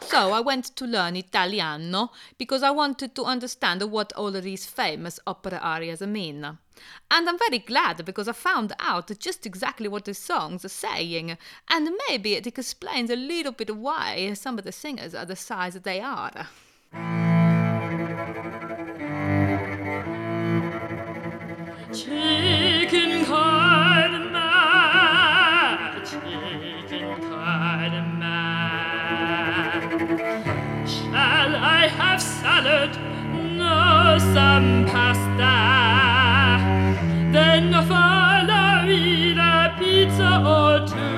So I went to learn Italiano because I wanted to understand what all these famous opera arias mean. And I'm very glad because I found out just exactly what the songs are saying, and maybe it explains a little bit why some of the singers are the size they are. Chicken karma, chicken karma. Shall I have salad? No, some pasta. Then follow me a pizza or two.